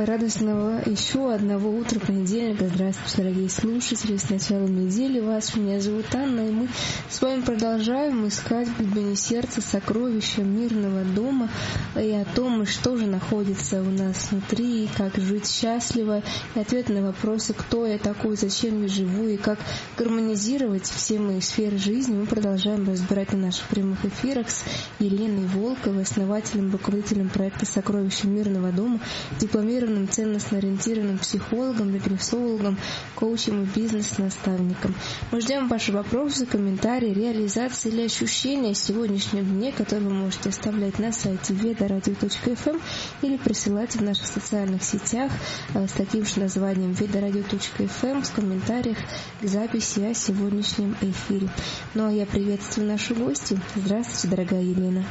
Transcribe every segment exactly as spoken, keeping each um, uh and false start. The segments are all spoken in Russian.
радостного еще одного утра понедельника. Здравствуйте, дорогие слушатели. С началом недели вас. Меня зовут Анна, и мы с вами продолжаем искать в глубине сердца сокровища мирного дома и о том, что же находится у нас внутри, и как жить счастливо, и ответ на вопросы, кто я такой, зачем я живу, и как гармонизировать все мои сферы жизни, мы продолжаем разбирать на наших прямых эфирах с Еленой Волковой, основателем, руководителем проекта «Сокровища мирного дома», дипломированным ценностно-ориентированным психологом, регрессологом, коучем и бизнес-наставником. Мы ждем ваши вопросы, комментарии, реализации или ощущения о сегодняшнем дне, которые вы можете оставлять на сайте ведарадио точка эф эм или присылать в наших социальных сетях с таким же названием ведарадио точка эф эм с комментариях к записи о сегодняшнем эфире. Ну а я приветствую нашу гостью. Здравствуйте, дорогая Елена.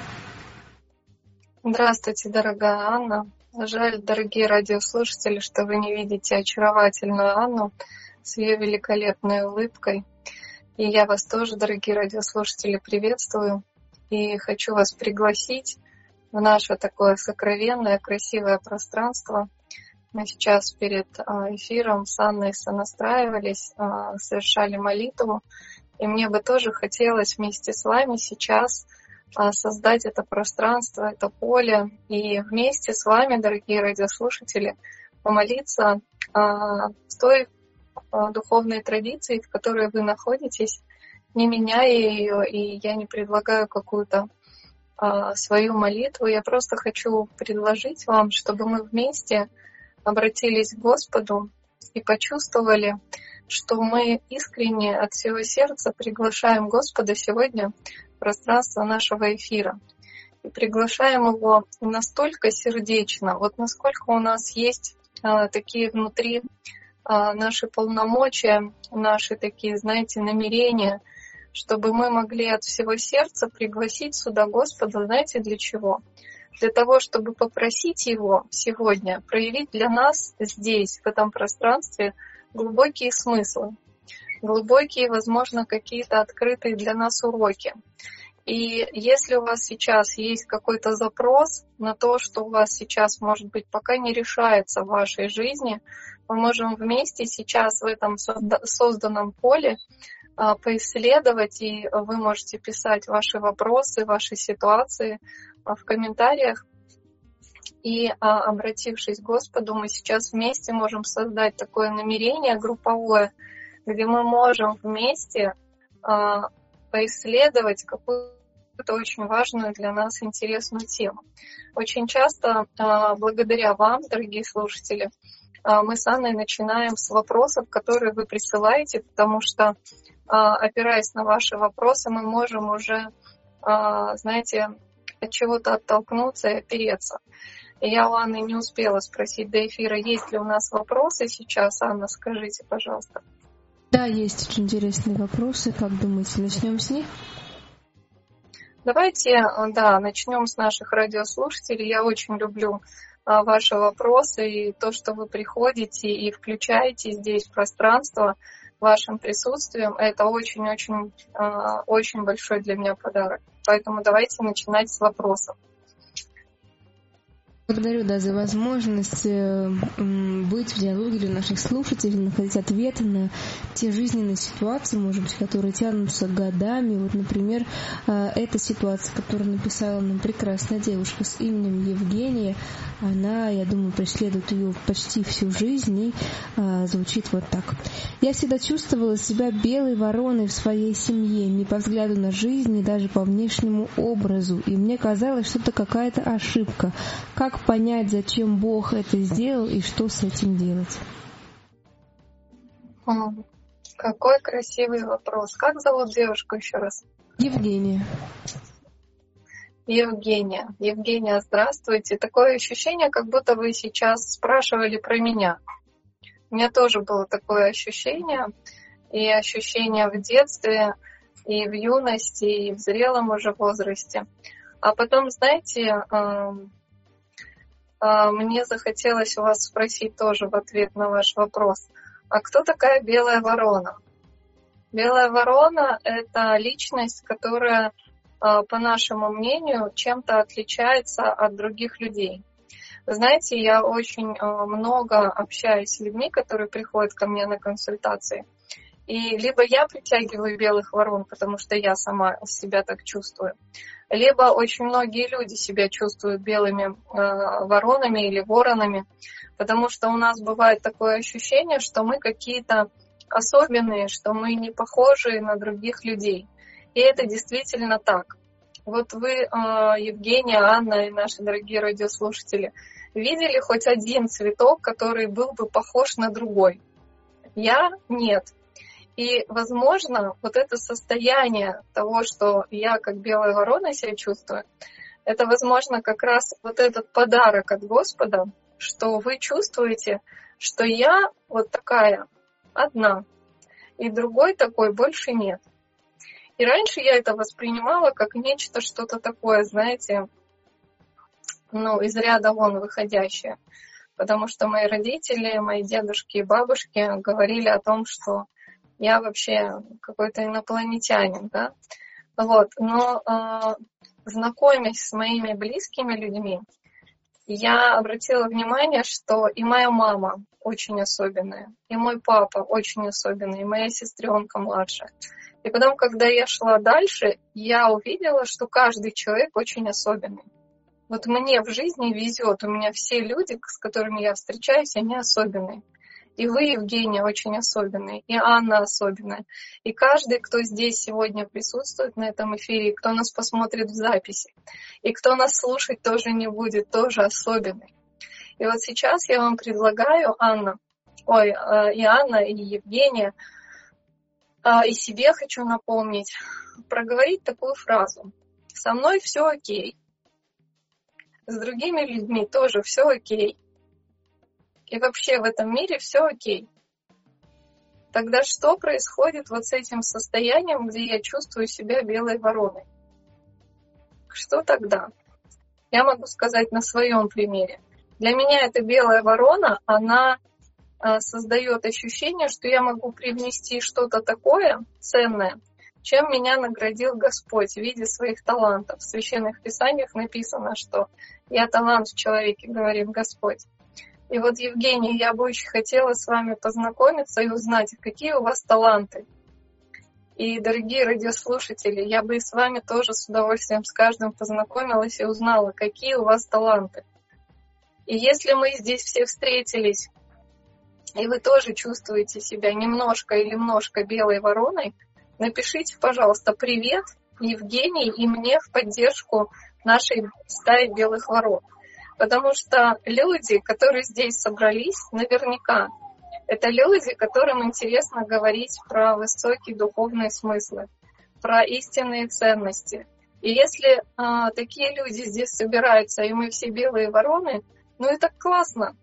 Здравствуйте, дорогая Анна. Жаль, дорогие радиослушатели, что вы не видите очаровательную Анну с ее великолепной улыбкой. И я вас тоже, дорогие радиослушатели, приветствую. И хочу вас пригласить в наше такое сокровенное, красивое пространство. Мы сейчас перед эфиром с Анной сонастраивались, совершали молитву. И мне бы тоже хотелось вместе с вами сейчас создать это пространство, это поле, и вместе с вами, дорогие радиослушатели, помолиться а, с той а, духовной традицией, в которой вы находитесь, не меняя ее, и я не предлагаю какую-то а, свою молитву, я просто хочу предложить вам, чтобы мы вместе обратились к Господу и почувствовали, что мы искренне от всего сердца приглашаем Господа сегодня пространство нашего эфира. И приглашаем его настолько сердечно, вот насколько у нас есть а, такие внутри а, наши полномочия, наши такие, знаете, намерения, чтобы мы могли от всего сердца пригласить сюда Господа, знаете, для чего? Для того, чтобы попросить Его сегодня проявить для нас здесь, в этом пространстве, глубокие смыслы, глубокие, возможно, какие-то открытые для нас уроки. И если у вас сейчас есть какой-то запрос на то, что у вас сейчас, может быть, пока не решается в вашей жизни, мы можем вместе сейчас в этом созданном поле поисследовать, и вы можете писать ваши вопросы, ваши ситуации в комментариях. И, обратившись к Господу, мы сейчас вместе можем создать такое намерение групповое, где мы можем вместе поисследовать какую-то очень важную для нас интересную тему. Очень часто, благодаря вам, дорогие слушатели, мы с Анной начинаем с вопросов, которые вы присылаете, потому что, опираясь на ваши вопросы, мы можем уже, знаете, от чего-то оттолкнуться и опереться. Я у Анны не успела спросить до эфира, есть ли у нас вопросы сейчас. Анна, скажите, пожалуйста. Да, есть очень интересные вопросы. Как думаете, начнем с них? Давайте, да, начнем с наших радиослушателей. Я очень люблю а, ваши вопросы и то, что вы приходите и включаете здесь пространство вашим присутствием. Это очень-очень а, очень большой для меня подарок. Поэтому давайте начинать с вопросов. Благодарю, да, за возможность э, быть в диалоге для наших слушателей, находить ответы на те жизненные ситуации, может быть, которые тянутся годами. Вот, например, э, эта ситуация, которую написала нам прекрасная девушка с именем Евгения, она, я думаю, преследует ее почти всю жизнь и э, звучит вот так. «Я всегда чувствовала себя белой вороной в своей семье, не по взгляду на жизнь, ни даже по внешнему образу, и мне казалось, что это какая-то ошибка. Как понять, зачем Бог это сделал и что с этим делать?» Какой красивый вопрос. Как зовут девушку еще раз? Евгения. Евгения. Евгения, здравствуйте. Такое ощущение, как будто вы сейчас спрашивали про меня. У меня тоже было такое ощущение. И ощущение в детстве, и в юности, и в зрелом уже возрасте. А потом, знаете, мне захотелось у вас спросить тоже в ответ на ваш вопрос. А кто такая белая ворона? Белая ворона — это личность, которая, по нашему мнению, чем-то отличается от других людей. Вы знаете, я очень много общаюсь с людьми, которые приходят ко мне на консультации. И либо я притягиваю белых ворон, потому что я сама себя так чувствую, либо очень многие люди себя чувствуют белыми э, воронами или воронами, потому что у нас бывает такое ощущение, что мы какие-то особенные, что мы не похожи на других людей. И это действительно так. Вот вы, э, Евгения, Анна и наши дорогие радиослушатели, видели хоть один цветок, который был бы похож на другой? Я — нет. И, возможно, вот это состояние того, что я как белая ворона себя чувствую, это, возможно, как раз вот этот подарок от Господа, что вы чувствуете, что я вот такая одна, и другой такой больше нет. И раньше я это воспринимала как нечто, что-то такое, знаете, ну, из ряда вон выходящее. Потому что мои родители, мои дедушки и бабушки говорили о том, что я вообще какой-то инопланетянин, да. Вот. Но э, знакомясь с моими близкими людьми, я обратила внимание, что и моя мама очень особенная, и мой папа очень особенный, и моя сестренка младшая. И потом, когда я шла дальше, я увидела, что каждый человек очень особенный. Вот мне в жизни везет, у меня все люди, с которыми я встречаюсь, они особенные. И вы, Евгения, очень особенные, и Анна особенная. И каждый, кто здесь сегодня присутствует на этом эфире, и кто нас посмотрит в записи, и кто нас слушать тоже не будет, тоже особенный. И вот сейчас я вам предлагаю, Анна, ой, и Анна, и Евгения, и себе хочу напомнить, проговорить такую фразу. Со мной все окей, с другими людьми тоже все окей. И вообще в этом мире все окей. Тогда что происходит вот с этим состоянием, где я чувствую себя белой вороной? Что тогда? Я могу сказать на своем примере. Для меня эта белая ворона, она э, создает ощущение, что я могу привнести что-то такое ценное, чем меня наградил Господь в виде своих талантов. В Священных Писаниях написано, что я талант в человеке, говорит Господь. И вот, Евгения, я бы очень хотела с вами познакомиться и узнать, какие у вас таланты. И, дорогие радиослушатели, я бы и с вами тоже с удовольствием с каждым познакомилась и узнала, какие у вас таланты. И если мы здесь все встретились, и вы тоже чувствуете себя немножко или немножко белой вороной, напишите, пожалуйста, привет Евгении и мне в поддержку нашей стаи белых ворон. Потому что люди, которые здесь собрались, наверняка, это люди, которым интересно говорить про высокие духовные смыслы, про истинные ценности. И если а, такие люди здесь собираются, и мы все белые вороны, ну это классно.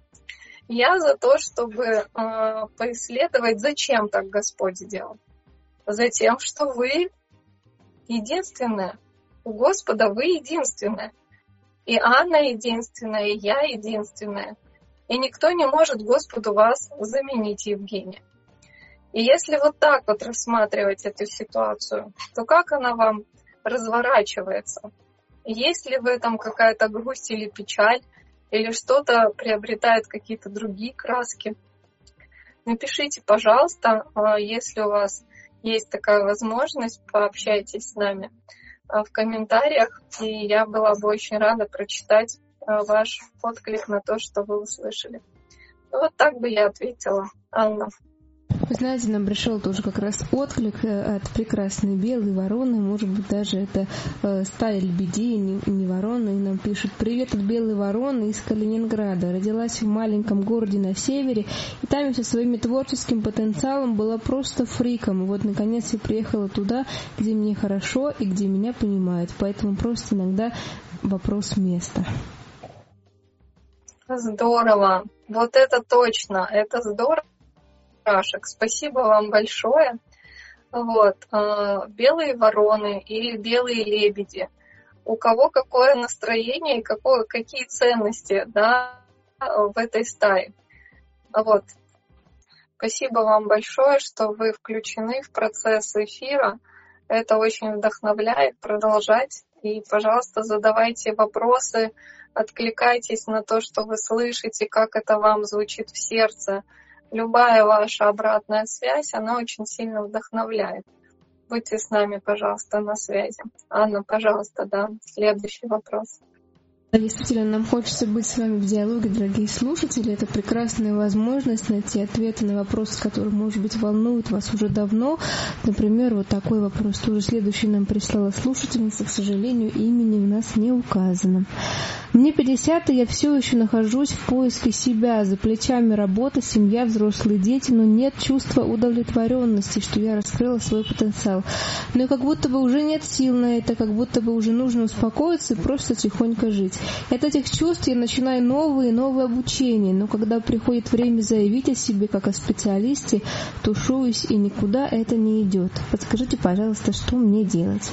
Я за то, чтобы а, поисследовать, зачем так Господь сделал. Затем, что вы единственная. У Господа вы единственная. И Анна единственная, и я единственная. И никто не может Господу вас заменить, Евгения. И если вот так вот рассматривать эту ситуацию, то как она вам разворачивается? Есть ли в этом какая-то грусть или печаль, или что-то приобретает какие-то другие краски? Напишите, пожалуйста, если у вас есть такая возможность, пообщайтесь с нами в комментариях, и я была бы очень рада прочитать ваш отклик на то, что вы услышали. Вот так бы я ответила, Анна. Вы знаете, нам пришел тоже как раз отклик от прекрасной белой вороны, может быть, даже это э, стая лебедей, не, не ворона, и нам пишут: «Привет от белой вороны из Калининграда. Родилась в маленьком городе на севере, и там со своим творческим потенциалом была просто фриком. И вот, наконец, я приехала туда, где мне хорошо и где меня понимают. Поэтому просто иногда вопрос места». Здорово. Вот это точно. Это здорово. Спасибо вам большое. Вот. Белые вороны или белые лебеди. У кого какое настроение и какое, какие ценности, да, в этой стае. Вот. Спасибо вам большое, что вы включены в процесс эфира. Это очень вдохновляет продолжать И, пожалуйста, задавайте вопросы, откликайтесь на то, что вы слышите, как это вам звучит в сердце. Любая ваша обратная связь, она очень сильно вдохновляет. Будьте с нами, пожалуйста, на связи. Анна, пожалуйста, да, следующий вопрос. Действительно, нам хочется быть с вами в диалоге, дорогие слушатели. Это прекрасная возможность найти ответы на вопросы, которые, может быть, волнуют вас уже давно. Например, вот такой вопрос тоже следующий нам прислала слушательница. К сожалению, имени у нас не указано. Мне пятьдесят, и я все еще нахожусь в поиске себя. За плечами работа, семья, взрослые дети, но нет чувства удовлетворенности, что я раскрыла свой потенциал. Но как будто бы уже нет сил на это, как будто бы уже нужно успокоиться и просто тихонько жить. От этих чувств я начинаю новые и новые обучения, но когда приходит время заявить о себе как о специалисте, тушуюсь, и никуда это не идет. Подскажите, пожалуйста, что мне делать?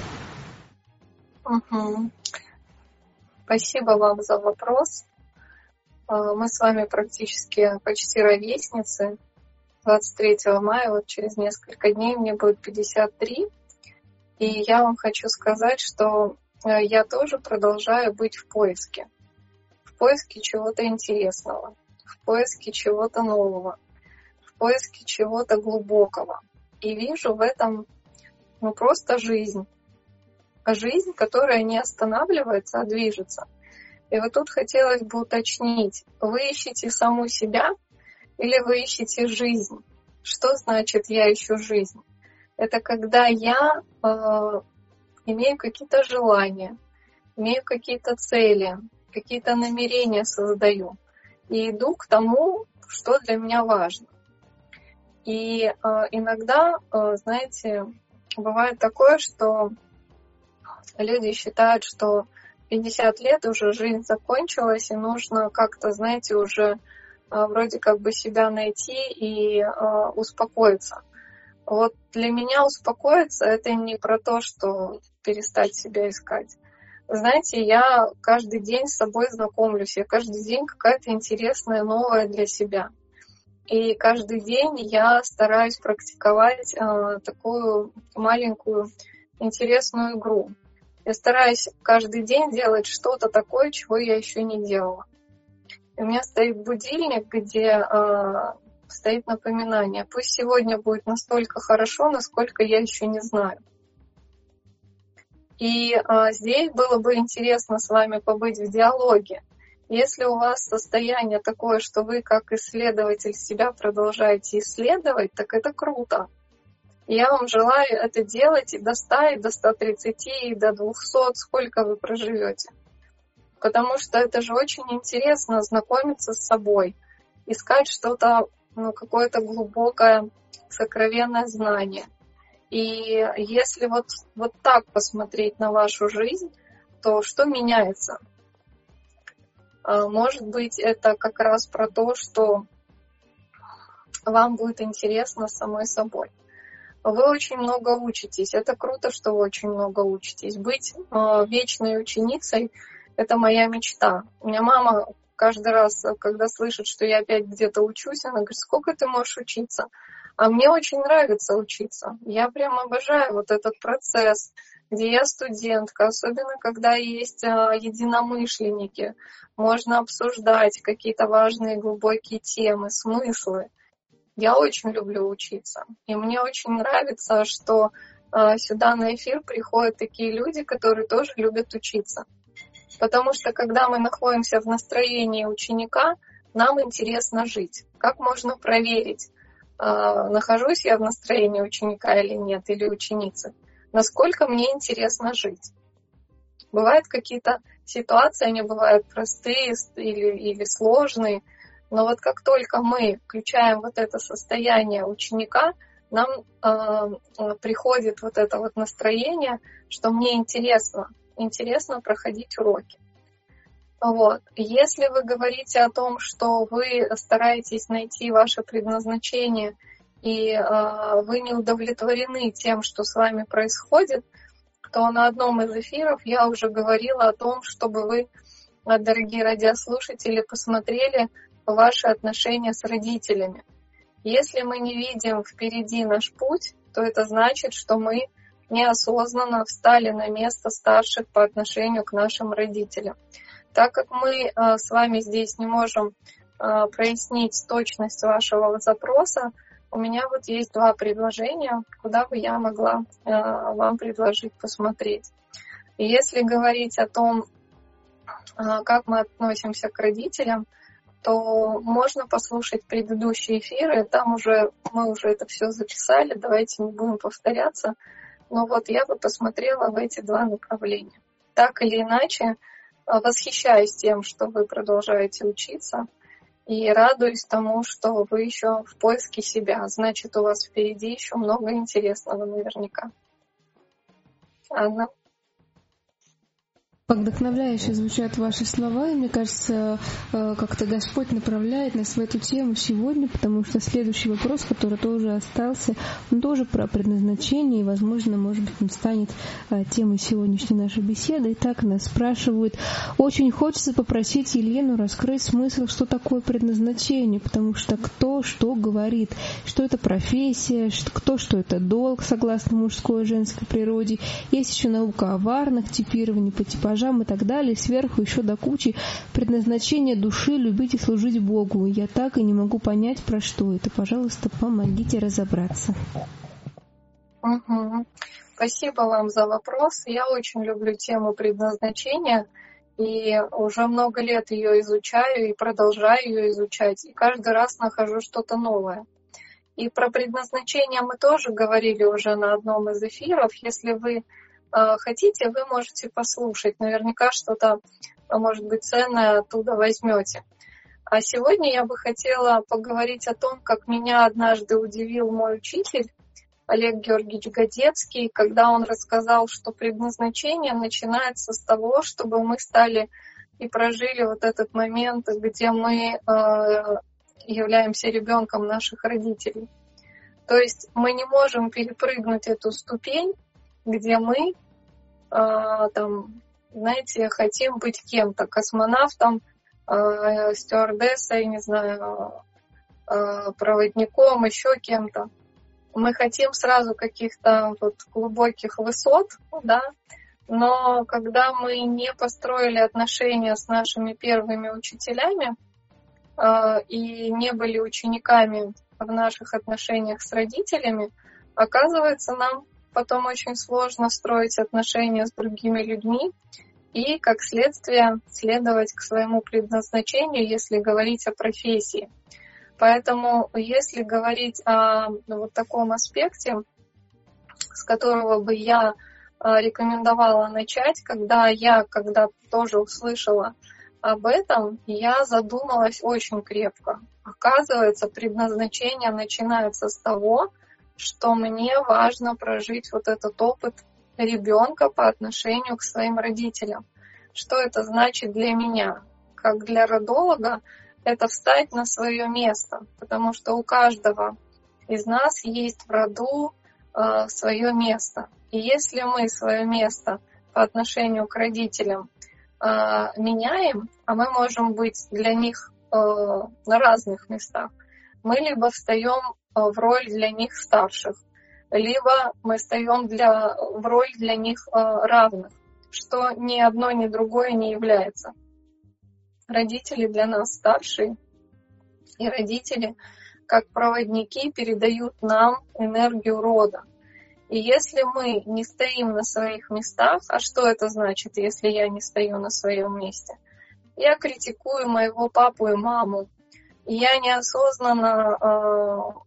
Угу. Спасибо вам за вопрос. Мы с вами практически почти ровесницы. двадцать третьего мая, вот через несколько дней, мне будет пятьдесят три. И я вам хочу сказать, что я тоже продолжаю быть в поиске. В поиске чего-то интересного, в поиске чего-то нового, в поиске чего-то глубокого. И вижу в этом ну, просто жизнь. Жизнь, которая не останавливается, а движется. И вот тут хотелось бы уточнить, вы ищете саму себя или вы ищете жизнь? Что значит «я ищу жизнь»? Это когда я э, имею какие-то желания, имею какие-то цели, какие-то намерения создаю и иду к тому, что для меня важно. И э, иногда, э, знаете, бывает такое, что люди считают, что пятьдесят лет уже жизнь закончилась, и нужно как-то, знаете, уже э, вроде как бы себя найти и э, успокоиться. Вот для меня успокоиться — это не про то, что перестать себя искать. Знаете, я каждый день с собой знакомлюсь, я каждый день какая-то интересная, новая для себя. И каждый день я стараюсь практиковать э, такую маленькую интересную игру. Я стараюсь каждый день делать что-то такое, чего я еще не делала. И у меня стоит будильник, где э, стоит напоминание. Пусть сегодня будет настолько хорошо, насколько я еще не знаю. И э, здесь было бы интересно с вами побыть в диалоге. Если у вас состояние такое, что вы как исследователь себя продолжаете исследовать, так это круто. Я вам желаю это делать и до ста, и до ста тридцати, и до двухсот, сколько вы проживете. Потому что это же очень интересно знакомиться с собой, искать что-то, ну, какое-то глубокое, сокровенное знание. И если вот, вот так посмотреть на вашу жизнь, то что меняется? Может быть, это как раз про то, что вам будет интересно самой собой. Вы очень много учитесь. Это круто, что вы очень много учитесь. Быть э, вечной ученицей — это моя мечта. У меня мама каждый раз, когда слышит, что я опять где-то учусь, она говорит: сколько ты можешь учиться? А мне очень нравится учиться. Я прям обожаю вот этот процесс, где я студентка, особенно когда есть э, единомышленники. Можно обсуждать какие-то важные глубокие темы, смыслы. Я очень люблю учиться. И мне очень нравится, что э, сюда на эфир приходят такие люди, которые тоже любят учиться. Потому что когда мы находимся в настроении ученика, нам интересно жить. Как можно проверить, э, нахожусь я в настроении ученика или нет, или ученицы? Насколько мне интересно жить? Бывают какие-то ситуации, они бывают простые или, или сложные, но вот как только мы включаем вот это состояние ученика, нам э, приходит вот это вот настроение, что мне интересно, интересно проходить уроки. Вот. Если вы говорите о том, что вы стараетесь найти ваше предназначение, и э, вы не удовлетворены тем, что с вами происходит, то на одном из эфиров я уже говорила о том, чтобы вы, дорогие радиослушатели, посмотрели ваши отношения с родителями. Если мы не видим впереди наш путь, то это значит, что мы неосознанно встали на место старших по отношению к нашим родителям. Так как мы с вами здесь не можем прояснить точность вашего запроса, у меня вот есть два предложения, куда бы я могла вам предложить посмотреть. И если говорить о том, как мы относимся к родителям, то можно послушать предыдущие эфиры, там уже мы уже это все записали, давайте не будем повторяться. Но вот я бы посмотрела в эти два направления. Так или иначе, восхищаюсь тем, что вы продолжаете учиться, и радуюсь тому, что вы еще в поиске себя. Значит, у вас впереди еще много интересного наверняка. Анна? Вдохновляюще звучат ваши слова, и мне кажется, как-то Господь направляет нас в эту тему сегодня, потому что следующий вопрос, который тоже остался, он тоже про предназначение, и, возможно, может быть, он станет темой сегодняшней нашей беседы. Итак, нас спрашивают, очень хочется попросить Елену раскрыть смысл, что такое предназначение, потому что кто что говорит, что это профессия, что, кто что это долг, согласно мужской и женской природе. Есть еще наука о варнах, типировании по типажам и так далее, сверху еще до кучи предназначение души любить и служить Богу. Я так и не могу понять, про что это. Пожалуйста, помогите разобраться. Угу. Спасибо вам за вопрос. Я очень люблю тему предназначения, и уже много лет ее изучаю и продолжаю ее изучать, и каждый раз нахожу что-то новое. И про предназначение мы тоже говорили уже на одном из эфиров. Если вы хотите, вы можете послушать. Наверняка что-то, может быть, ценное оттуда возьмете. А сегодня я бы хотела поговорить о том, как меня однажды удивил мой учитель Олег Георгиевич Годецкий, когда он рассказал, что предназначение начинается с того, чтобы мы стали и прожили вот этот момент, где мы являемся ребенком наших родителей. То есть мы не можем перепрыгнуть эту ступень, где мы, э, там, знаете, хотим быть кем-то, космонавтом, э, стюардессой, не знаю, э, проводником, еще кем-то. Мы хотим сразу каких-то вот глубоких высот, да, но когда мы не построили отношения с нашими первыми учителями э, и не были учениками в наших отношениях с родителями, оказывается, нам потом очень сложно строить отношения с другими людьми и, как следствие, следовать к своему предназначению, если говорить о профессии. Поэтому, если говорить о ну, вот таком аспекте, с которого бы я рекомендовала начать, когда я, когда тоже услышала об этом, я задумалась очень крепко. Оказывается, предназначение начинается с того, что мне важно прожить вот этот опыт ребенка по отношению к своим родителям. Что это значит для меня? Как для родолога, это встать на свое место, потому что у каждого из нас есть в роду э, свое место. И если мы свое место по отношению к родителям э, меняем, а мы можем быть для них э, на разных местах, мы либо встаем в роль для них старших, либо мы встаем для, в роль для них э, равных, что ни одно, ни другое не является. Родители для нас старшие, и родители, как проводники, передают нам энергию рода. И если мы не стоим на своих местах, а что это значит, если я не стою на своем месте? Я критикую моего папу и маму, и я неосознанно э,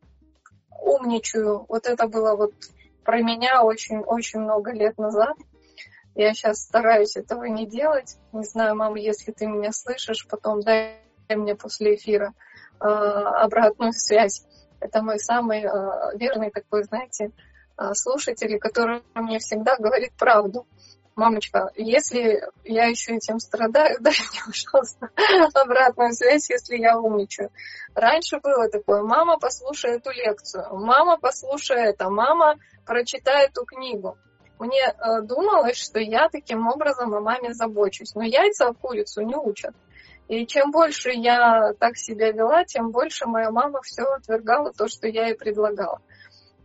умничаю. Вот это было вот про меня очень-очень много лет назад. Я сейчас стараюсь этого не делать. Не знаю, мама, если ты меня слышишь, потом дай мне после эфира э, обратную связь. Это мой самый э, верный такой, знаете, э, слушатель, который мне всегда говорит правду. Мамочка, если я еще этим страдаю, дай мне, пожалуйста, обратную связь, если я умничаю. Раньше было такое: мама, послушай эту лекцию, мама, послушай это, мама, прочитай эту книгу. Мне э, думалось, что я таким образом о маме забочусь. Но яйца курицу не учат. И чем больше я так себя вела, тем больше моя мама все отвергала то, что я ей предлагала.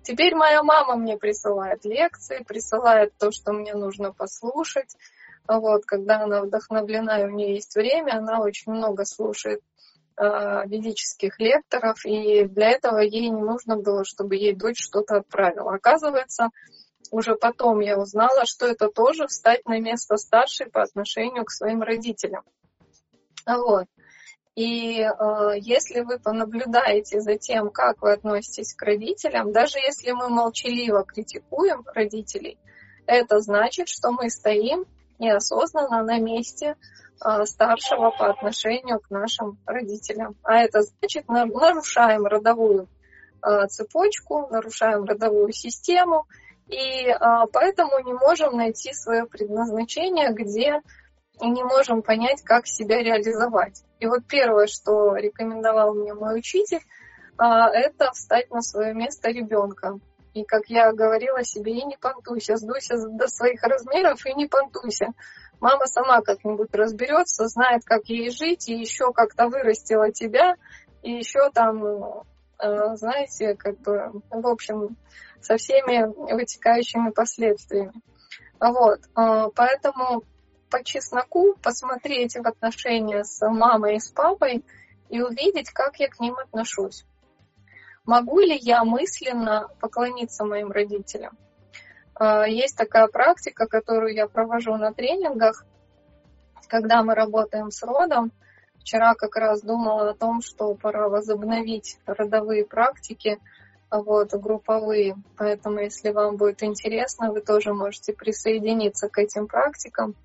Теперь моя мама мне присылает лекции, присылает то, что мне нужно послушать. Вот, когда она вдохновлена, и у нее есть время, она очень много слушает э, ведических лекторов, и для этого ей не нужно было, чтобы ей дочь что-то отправила. Оказывается, уже потом я узнала, что это тоже встать на место старшей по отношению к своим родителям. Вот. И э, если вы понаблюдаете за тем, как вы относитесь к родителям, даже если мы молчаливо критикуем родителей, это значит, что мы стоим неосознанно на месте э, старшего по отношению к нашим родителям. А это значит, мы нарушаем родовую э, цепочку, нарушаем родовую систему, и э, поэтому не можем найти свое предназначение, где не можем понять, как себя реализовать. И вот первое, что рекомендовал мне мой учитель, э, это встать на свое место ребенка. И, как я говорила себе, и не понтуйся, сдуйся до своих размеров и не понтуйся. Мама сама как-нибудь разберется, знает, как ей жить, и еще как-то вырастила тебя, и еще там, знаете, как бы, в общем, со всеми вытекающими последствиями. Вот, поэтому по чесноку посмотреть в отношения с мамой и с папой и увидеть, как я к ним отношусь. Могу ли я мысленно поклониться моим родителям? Есть такая практика, которую я провожу на тренингах, когда мы работаем с родом. Вчера как раз думала о том, что пора возобновить родовые практики, вот, групповые. Поэтому, если вам будет интересно, вы тоже можете присоединиться к этим практикам.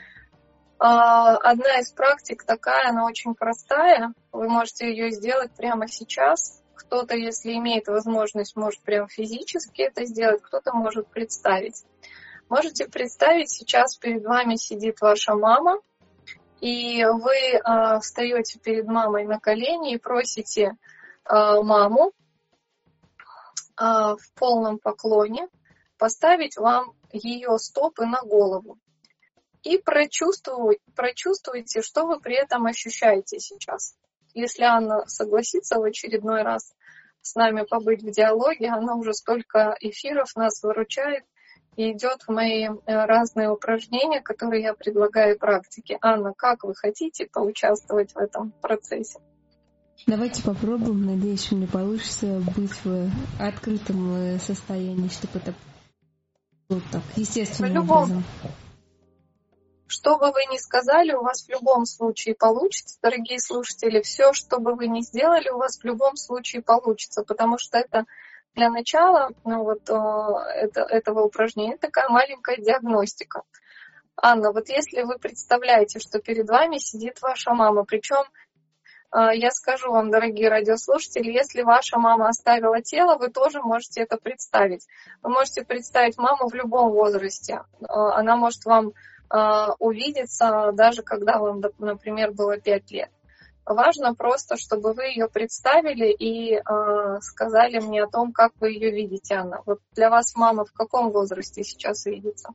Одна из практик такая, она очень простая. Вы можете ее сделать прямо сейчас. Кто-то, если имеет возможность, может прям физически это сделать, кто-то может представить. Можете представить, сейчас перед вами сидит ваша мама, и вы э, встаете перед мамой на колени и просите э, маму э, в полном поклоне поставить вам ее стопы на голову. И прочувствуйте, прочувствуйте, что вы при этом ощущаете сейчас. Если Анна согласится в очередной раз с нами побыть в диалоге, она уже столько эфиров нас выручает и идет в мои разные упражнения, которые я предлагаю практике. Анна, как вы хотите поучаствовать в этом процессе? Давайте попробуем. Надеюсь, у меня получится быть в открытом состоянии, чтобы это было так естественным образом. Что бы вы ни сказали, у вас в любом случае получится, дорогие слушатели. Все, что бы вы ни сделали, у вас в любом случае получится, потому что это для начала, ну вот это, этого упражнения такая маленькая диагностика. Анна, вот если вы представляете, что перед вами сидит ваша мама, причем я скажу вам, дорогие радиослушатели, если ваша мама оставила тело, вы тоже можете это представить. Вы можете представить маму в любом возрасте. Она может вам увидеться, даже когда вам, например, было пять лет. Важно просто, чтобы вы ее представили и э, сказали мне о том, как вы ее видите, Анна. Вот для вас мама в каком возрасте сейчас видится?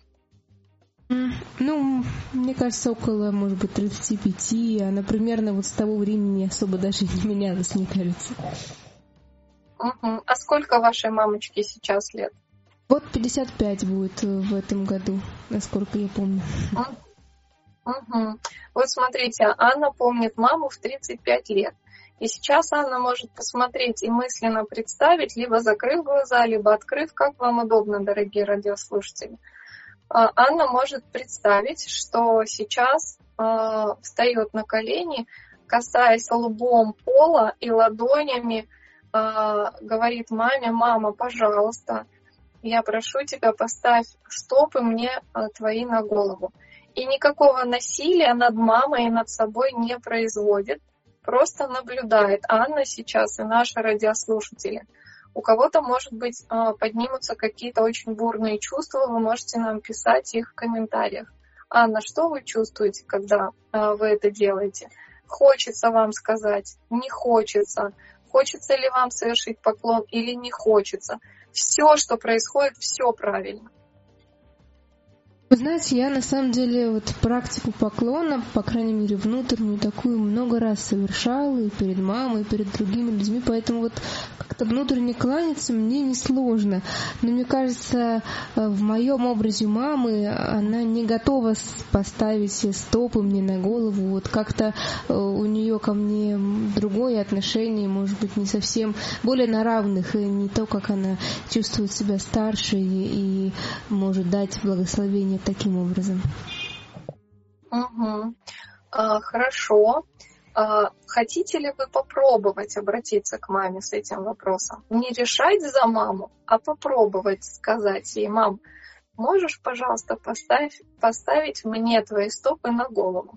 Ну, мне кажется, около, может быть, тридцати пяти. Она примерно вот с того времени особо даже не менялась, мне кажется. Uh-huh. А сколько вашей мамочке сейчас лет? Вот пятьдесят пять будет в этом году, насколько я помню. Угу. Вот смотрите, Анна помнит маму в тридцать пять лет. И сейчас Анна может посмотреть и мысленно представить, либо закрыв глаза, либо открыв, как вам удобно, дорогие радиослушатели. Анна может представить, что сейчас э, встает на колени, касаясь лбом пола и ладонями э, говорит маме: «Мама, пожалуйста, я прошу тебя, поставь стопы мне а, твои на голову». И никакого насилия над мамой и над собой не производит, просто наблюдает. Анна сейчас и наши радиослушатели. У кого-то, может быть, а, поднимутся какие-то очень бурные чувства, вы можете нам писать их в комментариях. Анна, что вы чувствуете, когда а, вы это делаете? Хочется вам сказать, не хочется? Хочется ли вам совершить поклон или не хочется? Все, что происходит, все правильно. Вы знаете, я на самом деле вот практику поклона, по крайней мере, внутреннюю такую много раз совершала и перед мамой, и перед другими людьми, поэтому вот как-то внутренне кланяться мне несложно. Но мне кажется, в моем образе мамы она не готова поставить стопы мне на голову. Вот как-то у нее ко мне другое отношение, может быть, не совсем более на равных, и не то, как она чувствует себя старше и, и может дать благословение таким образом. Угу. А, хорошо. А, хотите ли вы попробовать обратиться к маме с этим вопросом? Не решать за маму, а попробовать сказать ей: мам, можешь, пожалуйста, поставь, поставить мне твои стопы на голову?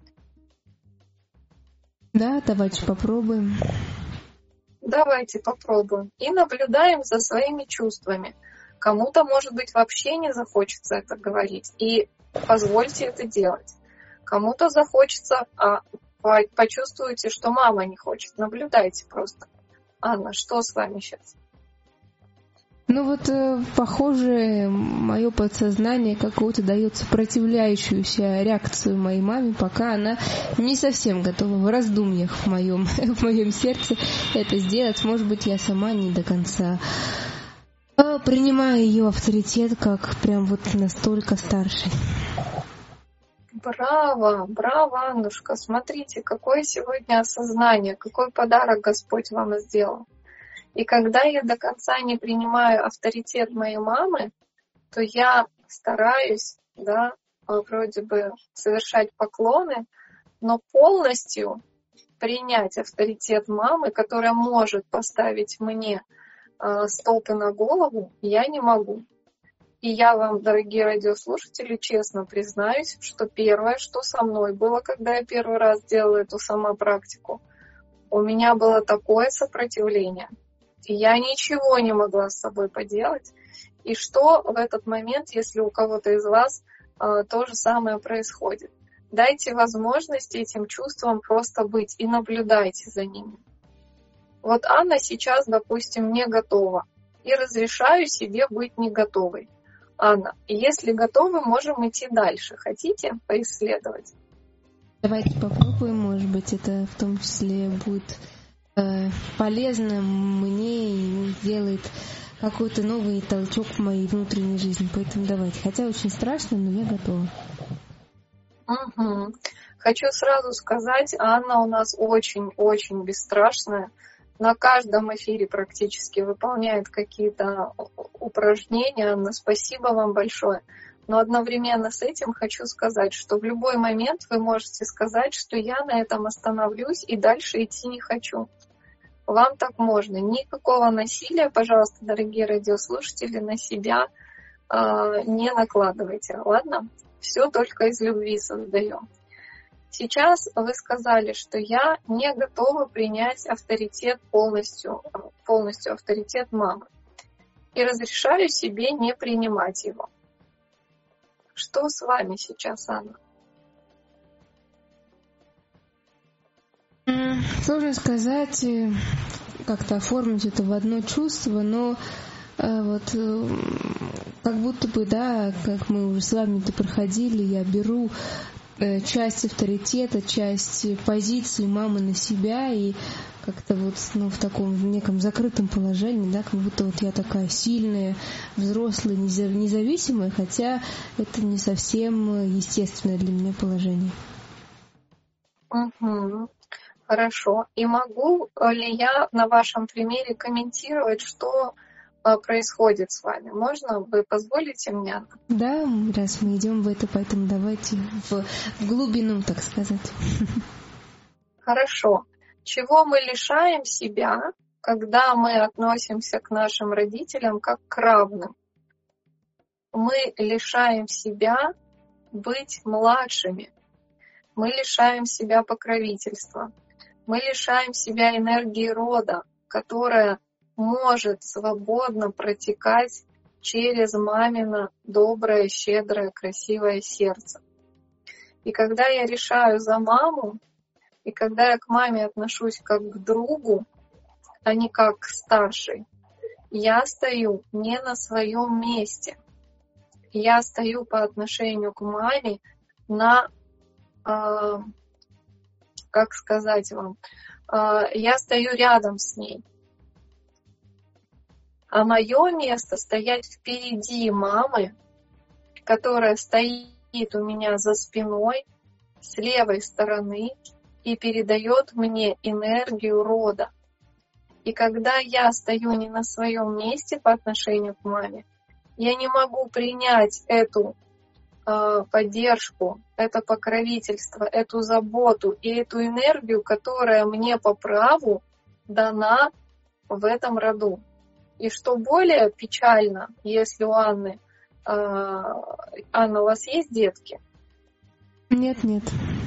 Да, давайте попробуем. Давайте попробуем. И наблюдаем за своими чувствами. Кому-то, может быть, вообще не захочется это говорить. И позвольте это делать. Кому-то захочется, а почувствуете, что мама не хочет. Наблюдайте просто. Анна, что с вами сейчас? Ну вот, э, похоже, мое подсознание какую-то дает сопротивляющуюся реакцию моей маме, пока она не совсем готова в раздумьях в моем, в моем сердце это сделать. Может быть, я сама не до конца принимаю ее авторитет как прям вот настолько старший. Браво, браво, Аннушка. Смотрите, какое сегодня осознание, какой подарок Господь вам сделал. И когда я до конца не принимаю авторитет моей мамы, то я стараюсь, да, вроде бы совершать поклоны, но полностью принять авторитет мамы, которая может поставить мне э, стопы на голову, я не могу. И я вам, дорогие радиослушатели, честно признаюсь, что первое, что со мной было, когда я первый раз делала эту самопрактику, у меня было такое сопротивление. И я ничего не могла с собой поделать. И что в этот момент, если у кого-то из вас э, то же самое происходит? Дайте возможность этим чувствам просто быть и наблюдайте за ними. Вот Анна сейчас, допустим, не готова. И разрешаю себе быть не готовой. Анна, если готовы, можем идти дальше. Хотите поисследовать? Давайте попробуем, может быть, это в том числе будет э, полезно мне и сделает какой-то новый толчок в моей внутренней жизни. Поэтому давайте. Хотя очень страшно, но я готова. Угу. Хочу сразу сказать, Анна у нас очень-очень бесстрашная. На каждом эфире практически выполняет какие-то упражнения. Анна, спасибо вам большое. Но одновременно с этим хочу сказать, что в любой момент вы можете сказать, что я на этом остановлюсь и дальше идти не хочу. Вам так можно. Никакого насилия, пожалуйста, дорогие радиослушатели, на себя э, не накладывайте. Ладно? Все только из любви создаем. Сейчас вы сказали, что я не готова принять авторитет полностью, полностью авторитет мамы. И разрешаю себе не принимать его. Что с вами сейчас, Анна? Сложно сказать, как-то оформить это в одно чувство, но вот как будто бы, да, как мы уже с вами-то проходили, я беру часть авторитета, часть позиции мамы на себя и как-то вот ну, в таком в неком закрытом положении, да, как будто вот я такая сильная, взрослая, независимая, хотя это не совсем естественное для меня положение. Угу. Хорошо. И могу ли я на вашем примере комментировать, что происходит с вами? Можно? Вы позволите мне? Да, раз мы идем в это, поэтому давайте в, в глубину, так сказать. Хорошо. Чего мы лишаем себя, когда мы относимся к нашим родителям как к равным? Мы лишаем себя быть младшими. Мы лишаем себя покровительства. Мы лишаем себя энергии рода, которая может свободно протекать через мамино доброе, щедрое, красивое сердце. И когда я решаю за маму, и когда я к маме отношусь как к другу, а не как к старшей, я стою не на своем месте. я стою по отношению к маме на, э, как сказать вам, э, я стою рядом с ней. А мое место стоять впереди мамы, которая стоит у меня за спиной, с левой стороны, и передает мне энергию рода. И когда я стою не на своем месте по отношению к маме, я не могу принять эту э, поддержку, это покровительство, эту заботу и эту энергию, которая мне по праву дана в этом роду. И что более печально, если у Анны, э, Анна, у вас есть детки? Нет, нет.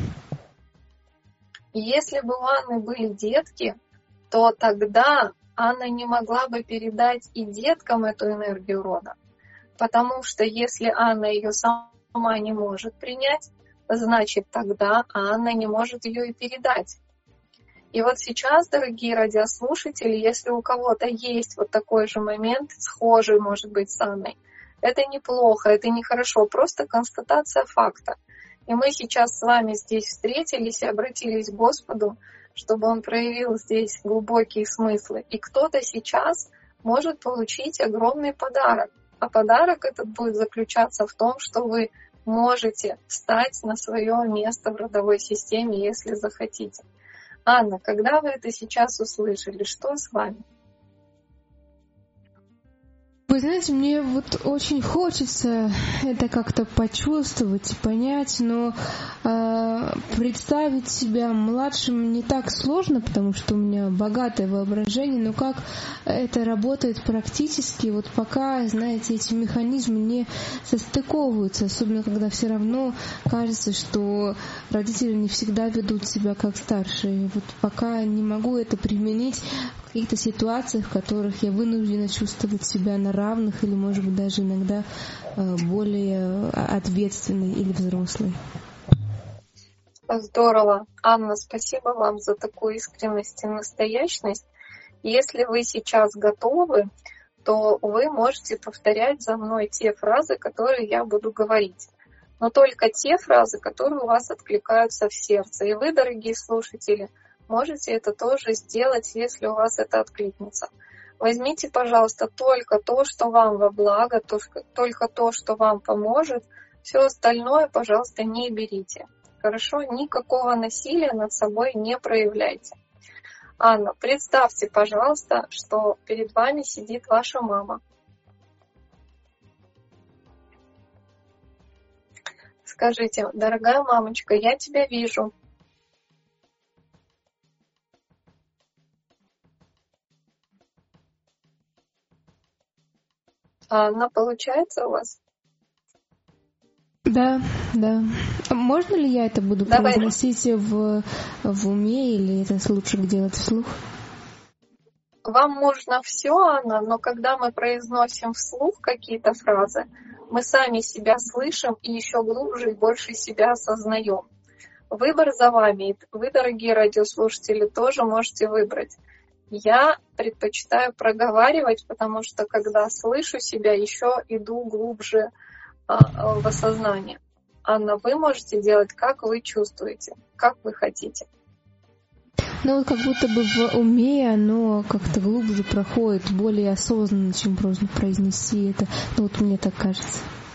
Если бы у Анны были детки, то тогда Анна не могла бы передать и деткам эту энергию рода. Потому что если Анна ее сама не может принять, значит тогда Анна не может ее и передать. И вот сейчас, дорогие радиослушатели, если у кого-то есть вот такой же момент, схожий, может быть, с Анной, это неплохо, это нехорошо, просто констатация факта. И мы сейчас с вами здесь встретились и обратились к Господу, чтобы Он проявил здесь глубокие смыслы. И кто-то сейчас может получить огромный подарок. А подарок этот будет заключаться в том, что вы можете встать на свое место в родовой системе, если захотите. Анна, когда вы это сейчас услышали, что с вами? Вы знаете, мне вот очень хочется это как-то почувствовать и понять, но э, представить себя младшим не так сложно, потому что у меня богатое воображение, но как это работает практически, вот пока, знаете, эти механизмы не состыковываются, особенно когда все равно кажется, что родители не всегда ведут себя как старшие. Вот пока не могу это применить в каких-то ситуациях, в которых я вынуждена чувствовать себя на равных или, может быть, даже иногда более ответственной или взрослой. Здорово. Анна, спасибо вам за такую искренность и настоящность. Если вы сейчас готовы, то вы можете повторять за мной те фразы, которые я буду говорить. Но только те фразы, которые у вас откликаются в сердце. И вы, дорогие слушатели, можете это тоже сделать, если у вас это откликнется. Возьмите, пожалуйста, только то, что вам во благо, только то, что вам поможет. Все остальное, пожалуйста, не берите. Хорошо? Никакого насилия над собой не проявляйте. Анна, представьте, пожалуйста, что перед вами сидит ваша мама. Скажите: дорогая мамочка, я тебя вижу. Анна, получается у вас? Да, да. Можно ли я это буду Давай. произносить в, в уме, или это лучше делать вслух? Вам можно все, Анна, но когда мы произносим вслух какие-то фразы, мы сами себя слышим и еще глубже и больше себя осознаем. Выбор за вами. Вы, дорогие радиослушатели, тоже можете выбрать. Я предпочитаю проговаривать, потому что когда слышу себя, еще иду глубже а, в осознание. Анна, вы можете делать, как вы чувствуете, как вы хотите. Ну, вот как будто бы в уме оно как-то глубже проходит, более осознанно, чем просто произнести это. Ну, вот мне так кажется.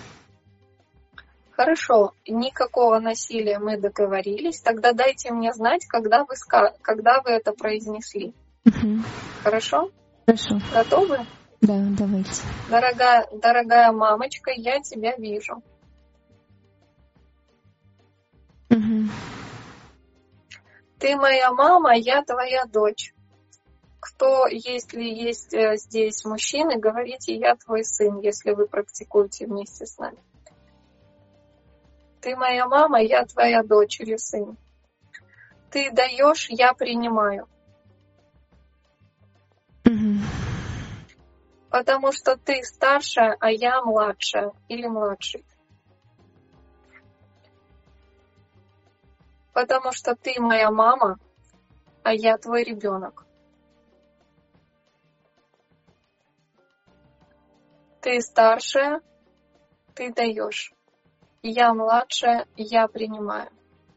Хорошо, никакого насилия, мы договорились. Тогда дайте мне знать, когда вы, когда вы это произнесли. Угу. Хорошо? Хорошо. Готовы? Да, давайте. Дорогая, дорогая мамочка, я тебя вижу. Угу. Ты моя мама, я твоя дочь. Кто, если есть здесь мужчины, говорите: я твой сын, если вы практикуете вместе с нами. Ты моя мама, я твоя дочь или сын. Ты даешь, я принимаю. Угу. Потому что ты старшая, а я младшая или младший. Потому что ты моя мама, а я твой ребенок. Ты старшая, ты даешь. Я младшая, я принимаю.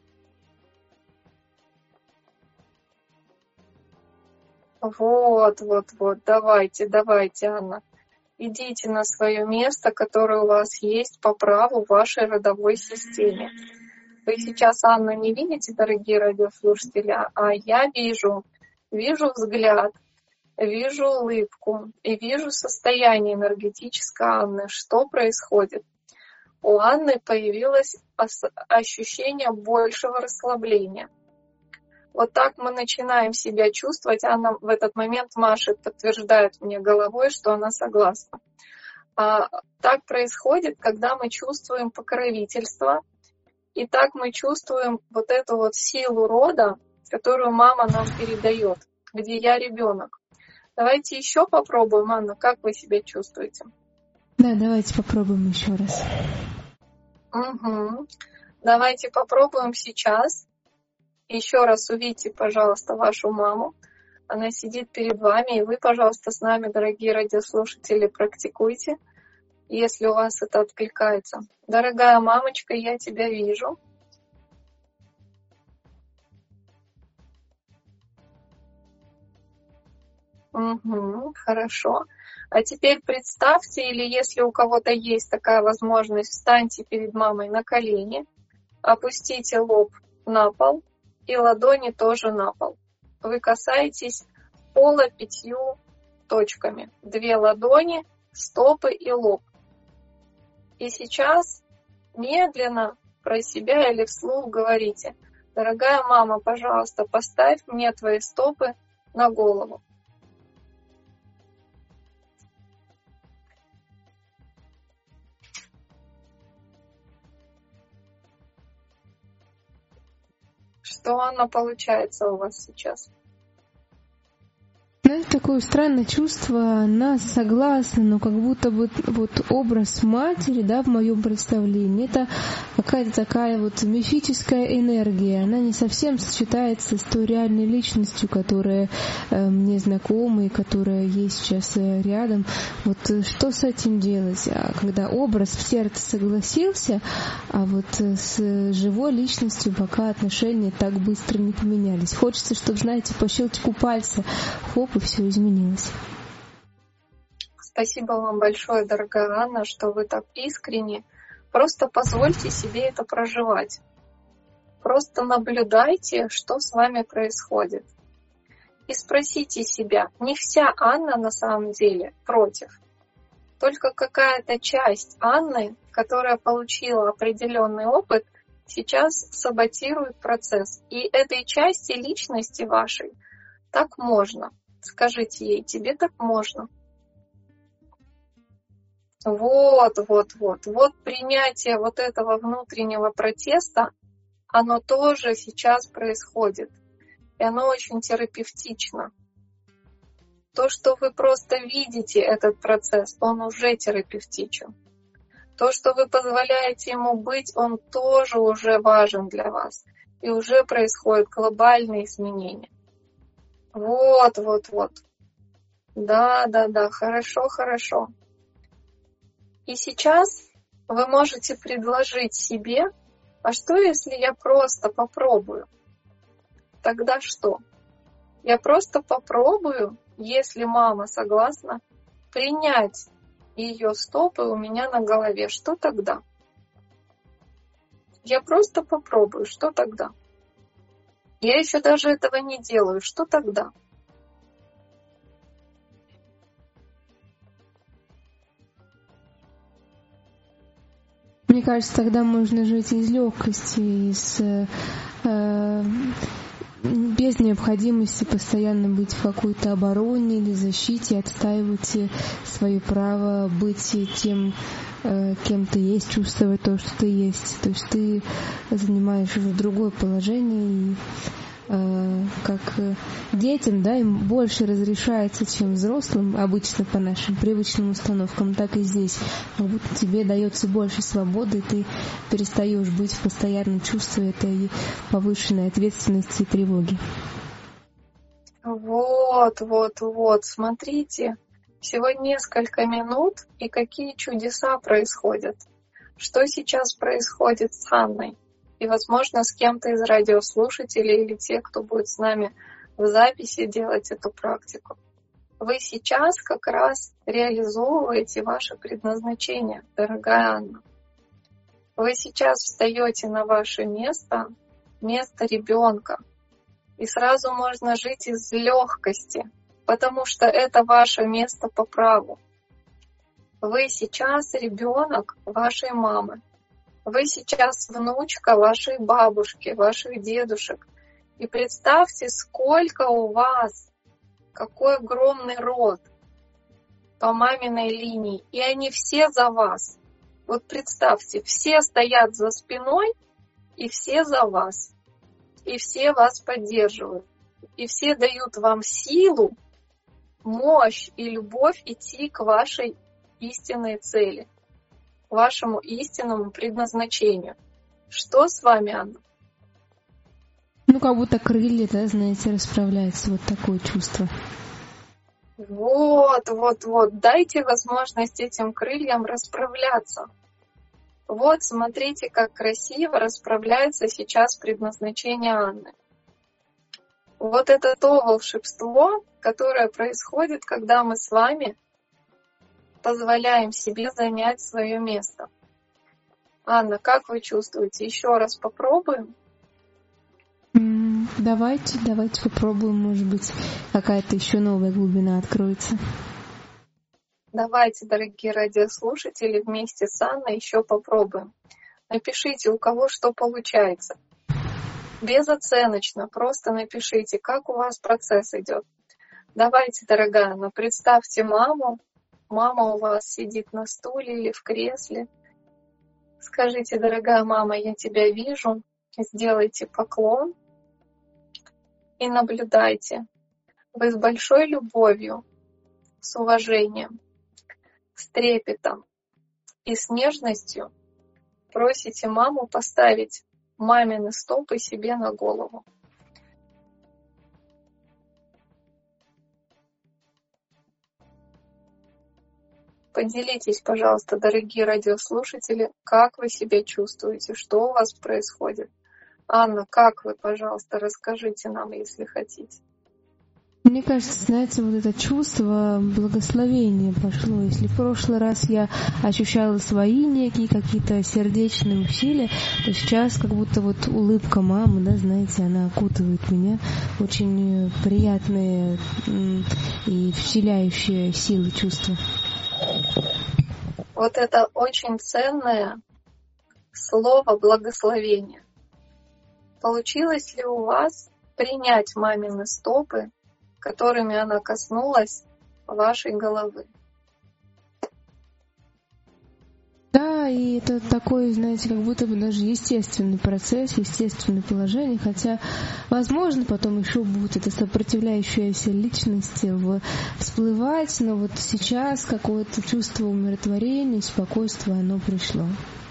Вот, вот, вот, давайте, давайте, Анна. Идите на свое место, которое у вас есть по праву в вашей родовой системе. Вы сейчас Анну не видите, дорогие радиослушатели, а я вижу, вижу взгляд, вижу улыбку и вижу состояние энергетическое Анны. Что происходит? У Анны появилось ощущение большего расслабления. Вот так мы начинаем себя чувствовать. Анна в этот момент машет, подтверждает мне головой, что она согласна. А так происходит, когда мы чувствуем покровительство, и так мы чувствуем вот эту вот силу рода, которую мама нам передает, где я ребенок. Давайте еще попробуем, Анна, как вы себя чувствуете? Да, давайте попробуем еще раз. Угу. Давайте попробуем сейчас. Еще раз увидите, пожалуйста, вашу маму. Она сидит перед вами, и вы, пожалуйста, с нами, дорогие радиослушатели, практикуйте, если у вас это откликается. Дорогая мамочка, я тебя вижу. Угу, хорошо. А теперь представьте, или если у кого-то есть такая возможность, встаньте перед мамой на колени, опустите лоб на пол и ладони тоже на пол. Вы касаетесь пола пятью точками. Две ладони, стопы и лоб. И сейчас медленно про себя или вслух говорите: дорогая мама, пожалуйста, поставь мне твои стопы на голову. Что оно получается у вас сейчас? Знаете, такое странное чувство, она согласна, но как будто бы вот образ матери, да, в моем представлении, это какая-то такая вот мифическая энергия. Она не совсем сочетается с той реальной личностью, которая э, мне знакома и которая есть сейчас э, рядом. Вот э, что с этим делать? А когда образ в сердце согласился, а вот э, с живой личностью пока отношения так быстро не поменялись. Хочется, чтобы, знаете, по щелчку пальца, хоп, и все изменилось. Спасибо вам большое, дорогая Анна, что вы так искренне. Просто позвольте себе это проживать. Просто наблюдайте, что с вами происходит. И спросите себя, не вся Анна на самом деле против. Только какая-то часть Анны, которая получила определенный опыт, сейчас саботирует процесс. И этой части личности вашей так можно. Скажите ей, тебе так можно. Вот, вот, вот. Вот принятие вот этого внутреннего протеста, оно тоже сейчас происходит. И оно очень терапевтично. То, что вы просто видите этот процесс, он уже терапевтичен. То, что вы позволяете ему быть, он тоже уже важен для вас. И уже происходят глобальные изменения. Вот, вот, вот. Да, да, да, хорошо, хорошо. И сейчас вы можете предложить себе, а что, если я просто попробую? Тогда что? Я просто попробую, если мама согласна, принять ее стопы у меня на голове. Что тогда? Я просто попробую. Что тогда? Я еще даже этого не делаю. Что тогда? Мне кажется, тогда можно жить из легкости, из, э, без необходимости постоянно быть в какой-то обороне или защите, отстаивать свое право быть тем, э, кем ты есть, чувствовать то, что ты есть. То есть ты занимаешь уже другое положение, и э, как детям, да, им больше разрешается, чем взрослым, обычно по нашим привычным установкам, так и здесь. Как будто тебе дается больше свободы, и ты перестаешь быть в постоянном чувстве этой повышенной ответственности и тревоги. Вот, вот, вот, смотрите, всего несколько минут, и какие чудеса происходят. что сейчас происходит с Анной. И, возможно, с кем-то из радиослушателей или тех, кто будет с нами в записи делать эту практику. Вы сейчас как раз реализовываете ваше предназначение, дорогая Анна. Вы сейчас встаете на ваше место, место ребенка. И сразу можно жить из легкости, потому что это ваше место по праву. Вы сейчас ребенок вашей мамы. Вы сейчас внучка вашей бабушки, ваших дедушек. И представьте, сколько у вас, какой огромный род по маминой линии. И они все за вас. Вот представьте, все стоят за спиной, и все за вас. И все вас поддерживают. И все дают вам силу, мощь и любовь идти к вашей истинной цели, к вашему истинному предназначению. Что с вами, Анна? Ну, как будто крылья, да, знаете, расправляются. Вот такое чувство. Вот, вот, вот. Дайте возможность этим крыльям расправляться. Вот, смотрите, как красиво расправляется сейчас предназначение Анны. Вот это то волшебство, которое происходит, когда мы с вами позволяем себе занять свое место. Анна, как вы чувствуете? Еще раз попробуем? Давайте, давайте попробуем, может быть, какая-то еще новая глубина откроется. Давайте, дорогие радиослушатели, вместе с Анной еще попробуем. Напишите, у кого что получается. Безоценочно, просто напишите, как у вас процесс идет. Давайте, дорогая Анна, представьте маму. Мама у вас сидит на стуле или в кресле. Скажите, дорогая мама, я тебя вижу. Сделайте поклон и наблюдайте. Вы с большой любовью, с уважением, с трепетом и с нежностью просите маму поставить мамины стопы себе на голову. Поделитесь, пожалуйста, дорогие радиослушатели, как вы себя чувствуете, что у вас происходит. Анна, как вы, пожалуйста, расскажите нам, если хотите. Мне кажется, знаете, вот это чувство благословения пошло. Если в прошлый раз я ощущала свои некие какие-то сердечные усилия, то сейчас как будто вот улыбка мамы, да, знаете, она окутывает меня. Очень приятные и вселяющие силы чувства. Вот это очень ценное слово благословение. Получилось ли у вас принять мамины стопы, которыми она коснулась вашей головы? Да, и это такой, знаете, как будто бы даже естественный процесс, естественное положение, хотя, возможно, потом еще будет эта сопротивляющаяся личность всплывать, но вот сейчас какое-то чувство умиротворения, спокойствия, оно пришло.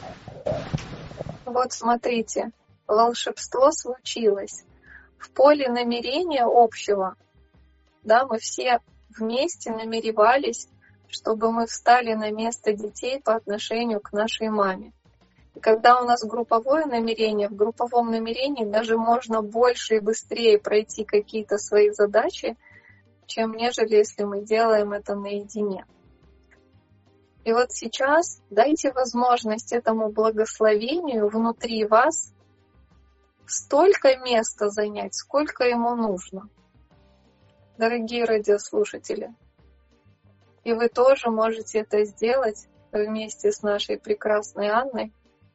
Вот смотрите, волшебство случилось. В поле намерения общего, да, мы все вместе намеревались, чтобы мы встали на место детей по отношению к нашей маме. И когда у нас групповое намерение, в групповом намерении даже можно больше и быстрее пройти какие-то свои задачи, чем нежели если мы делаем это наедине. И вот сейчас дайте возможность этому благословению внутри вас столько места занять, сколько ему нужно. Дорогие радиослушатели, и вы тоже можете это сделать вместе с нашей прекрасной Анной.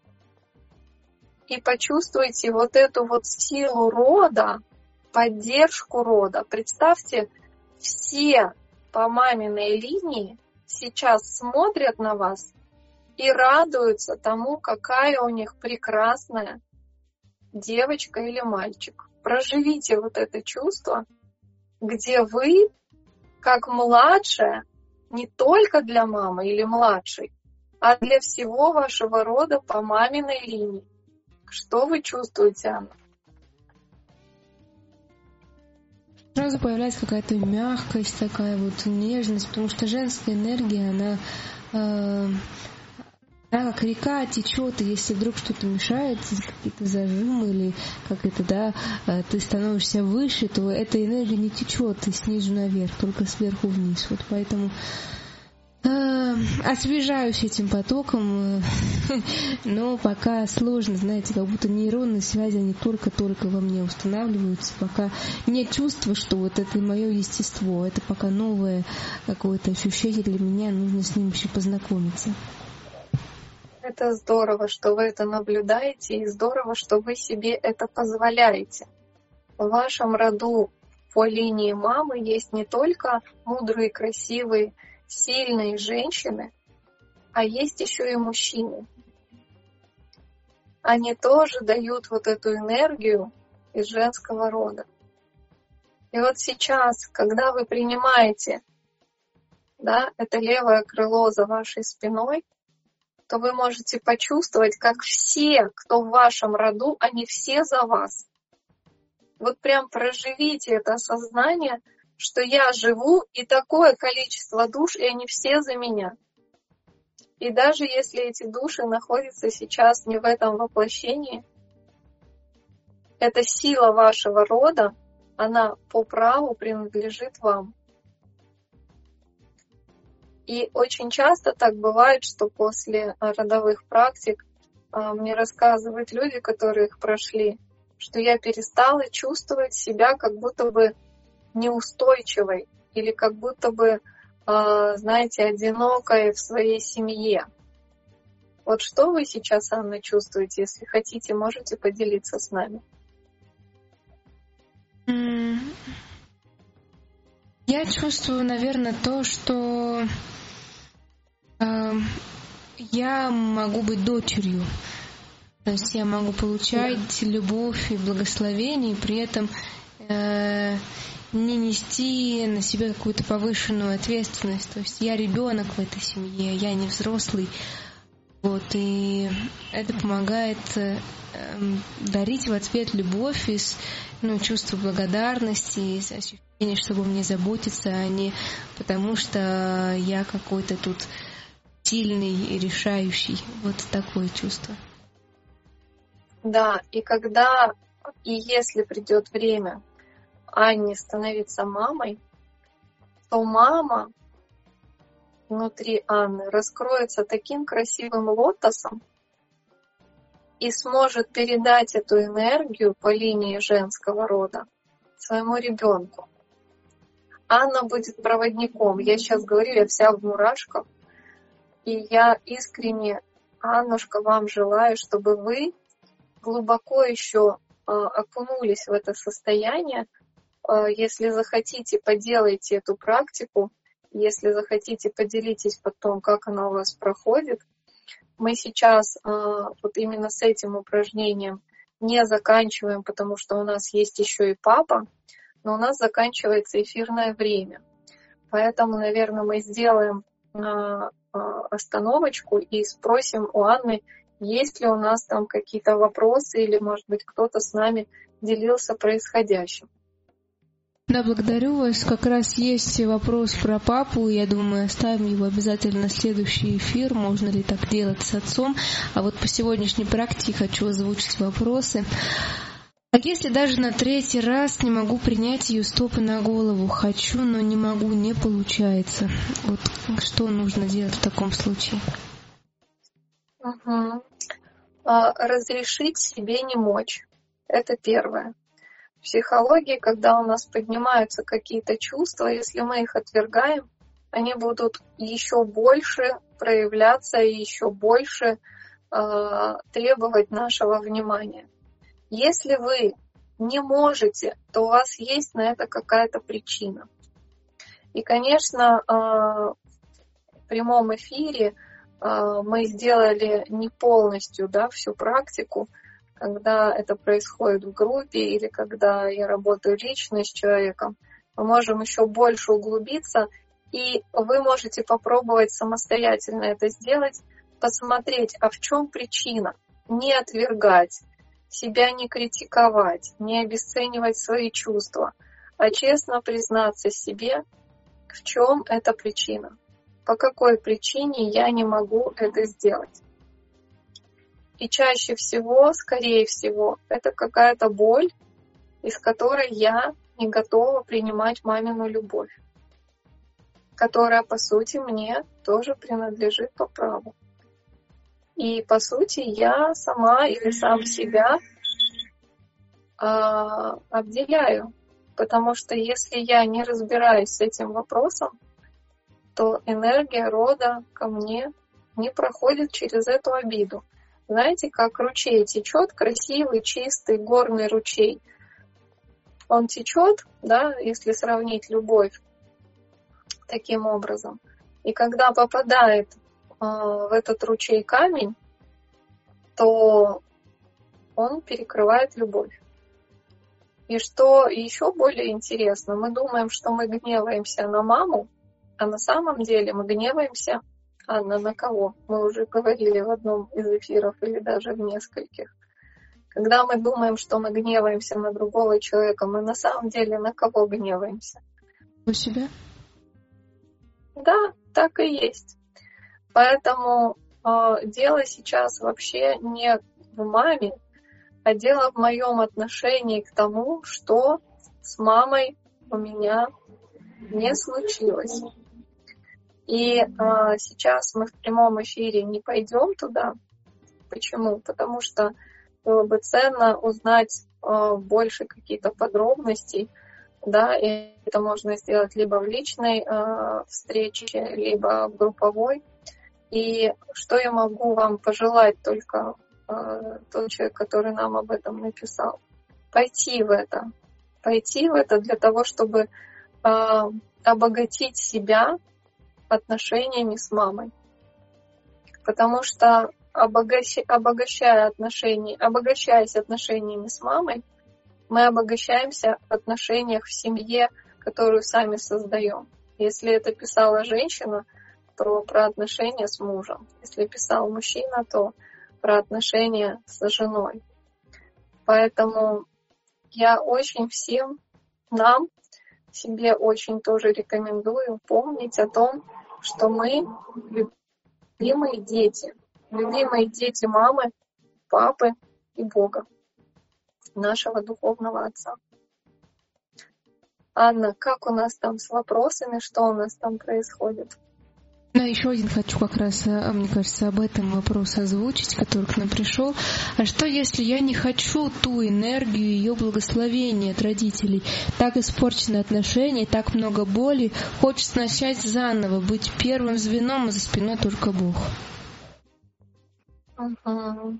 И почувствуйте вот эту вот силу рода, поддержку рода. Представьте, все по маминой линии сейчас смотрят на вас и радуются тому, какая у них прекрасная девочка или мальчик. Проживите вот это чувство, где вы, как младшая, не только для мамы или младшей, а для всего вашего рода по маминой линии. Что вы чувствуете, Анна? Сразу появляется какая-то мягкость, такая вот нежность, потому что женская энергия, она, э, Да, как река течет, и если вдруг что-то мешает, какие-то зажимы или как это, да, ты становишься выше, то эта энергия не течет снизу наверх, только сверху вниз. Вот поэтому э, освежаюсь этим потоком, но пока сложно, знаете, как будто нейронные связи, они только-только во мне устанавливаются, пока нет чувства, что вот это мое естество, это пока новое какое-то ощущение для меня, нужно с ним еще познакомиться. Это здорово, что вы это наблюдаете, и здорово, что вы себе это позволяете. В вашем роду по линии мамы есть не только мудрые, красивые, сильные женщины, а есть еще и мужчины. Они тоже дают вот эту энергию из женского рода. И вот сейчас, когда вы принимаете, да, это левое крыло за вашей спиной, то вы можете почувствовать, как все, кто в вашем роду, они все за вас. Вот прям проживите это осознание, что я живу, и такое количество душ, и они все за меня. И даже если эти души находятся сейчас не в этом воплощении, эта сила вашего рода, она по праву принадлежит вам. И очень часто так бывает, что после родовых практик мне рассказывают люди, которые их прошли, что я перестала чувствовать себя как будто бы неустойчивой или как будто бы, знаете, одинокой в своей семье. Вот что вы сейчас, Анна, чувствуете? Если хотите, можете поделиться с нами. Я чувствую, наверное, то, что э, я могу быть дочерью. То есть я могу получать любовь и благословение, и при этом э, не нести на себя какую-то повышенную ответственность. То есть я ребенок в этой семье, я не взрослый. Вот, и это помогает э, дарить в ответ любовь и ну, чувство благодарности, и ощущение, что обо мне заботиться, а не потому, что я какой-то тут сильный и решающий. Вот такое чувство. Да, и когда и если придет время Анне становиться мамой, то мама внутри Анны раскроется таким красивым лотосом и сможет передать эту энергию по линии женского рода своему ребенку. Анна будет проводником. Я сейчас говорю, я вся в мурашках. И я искренне, Аннушка, вам желаю, чтобы вы глубоко еще э, окунулись в это состояние. Э, если захотите, поделайте эту практику. Если захотите, поделитесь потом, как она у вас проходит. Мы сейчас э, вот именно с этим упражнением не заканчиваем, потому что у нас есть еще и папа, но у нас заканчивается эфирное время. Поэтому, наверное, мы сделаем э, э, остановочку и спросим у Анны, есть ли у нас там какие-то вопросы или, может быть, кто-то с нами делился происходящим. Да, благодарю вас. Как раз есть вопрос про папу. Я думаю, оставим его обязательно на следующий эфир. Можно ли так делать с отцом? А вот по сегодняшней практике хочу озвучить вопросы. А если даже на третий раз не могу принять ее стопы на голову? Хочу, но не могу, не получается. Вот что нужно делать в таком случае? Угу. А, разрешить себе не мочь. Это первое. В психологии, когда у нас поднимаются какие-то чувства, если мы их отвергаем, они будут еще больше проявляться и еще больше э, требовать нашего внимания. Если вы не можете, то у вас есть на это какая-то причина. И, конечно, э, в прямом эфире э, мы сделали не полностью, да, всю практику, когда это происходит в группе или когда я работаю лично с человеком, мы можем еще больше углубиться, и вы можете попробовать самостоятельно это сделать, посмотреть, а в чем причина, не отвергать, себя не критиковать, не обесценивать свои чувства, а честно признаться себе, в чем эта причина, по какой причине я не могу это сделать. И чаще всего, скорее всего, это какая-то боль, из которой я не готова принимать мамину любовь, которая, по сути, мне тоже принадлежит по праву. И, по сути, я сама или сам себя э, обделяю. Потому что если я не разбираюсь с этим вопросом, то энергия рода ко мне не проходит через эту обиду. Знаете, как ручей течет, красивый, чистый, горный ручей. Он течет, да, если сравнить любовь таким образом. И когда попадает э, в этот ручей камень, то он перекрывает любовь. И что еще более интересно, мы думаем, что мы гневаемся на маму, а на самом деле мы гневаемся, Анна, на кого? Мы уже говорили в одном из эфиров или даже в нескольких. Когда мы думаем, что мы гневаемся на другого человека, мы на самом деле на кого гневаемся? У себя? Да, так и есть. Поэтому э, дело сейчас вообще не в маме, а дело в моем отношении к тому, что с мамой у меня не случилось. И э, сейчас мы в прямом эфире не пойдем туда. Почему? Потому что было бы ценно узнать э, больше какие-то подробностей, да, и это можно сделать либо в личной э, встрече, либо в групповой. И что я могу вам пожелать, только э, тот человек, который нам об этом написал, пойти в это, пойти в это для того, чтобы э, обогатить себя отношениями с мамой. Потому что обогащ... обогащая отношения, обогащаясь отношениями с мамой, мы обогащаемся в отношениях в семье, которую сами создаем. Если это писала женщина, то про отношения с мужем. Если писал мужчина, то про отношения с женой. Поэтому я очень всем нам, себе очень тоже рекомендую помнить о том, что мы любимые дети. Любимые дети мамы, папы и Бога, нашего духовного отца. Анна, как у нас там с вопросами, что у нас там происходит? Ну, еще один хочу как раз, мне кажется, об этом вопрос озвучить, который к нам пришел. А что, если я не хочу ту энергию, ее благословения от родителей? Так испорчены отношения, так много боли. Хочется начать заново, быть первым звеном, а за спиной только Бог. Угу.